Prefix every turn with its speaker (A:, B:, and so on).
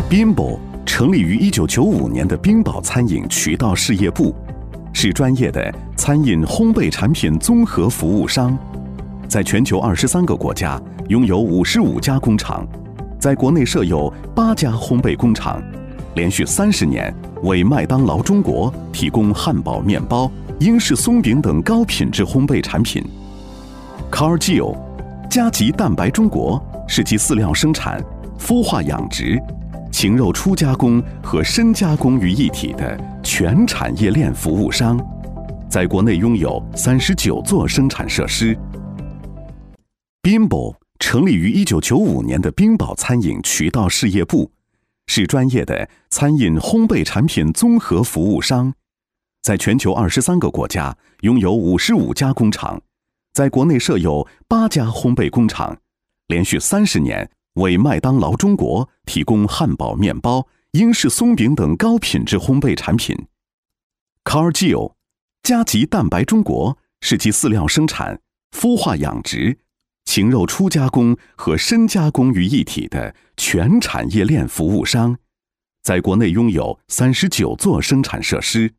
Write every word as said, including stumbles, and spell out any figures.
A: Bimbo 成立于一九九五年的冰宝餐饮渠道事业部，是专业的餐饮烘焙产品综合服务商，在全球二十三个国家拥有五十五家工厂，在国内设有八家烘焙工厂，连续三十年为麦当劳中国提供汉堡、面包、英式松饼等高品质烘焙产品。Cargill 嘉吉蛋白中国是其饲料生产、孵化养殖、禽肉初加工和深加工于一体的全产业链服务商，在国内拥有三十九座生产设施。Bimbo 成立于一九九五年的冰宝餐饮渠道事业部，是专业的餐饮烘焙产品综合服务商，在全球二十三个国家拥有五十五家工厂，在国内设有八家烘焙工厂，连续三十年为麦当劳中国提供汉堡、面包、英式松饼等高品质烘焙产品。Cargill 嘉吉蛋白中国是其饲料生产、孵化养殖、禽肉初加工和深加工于一体的全产业链服务商，在国内拥有三十九座生产设施。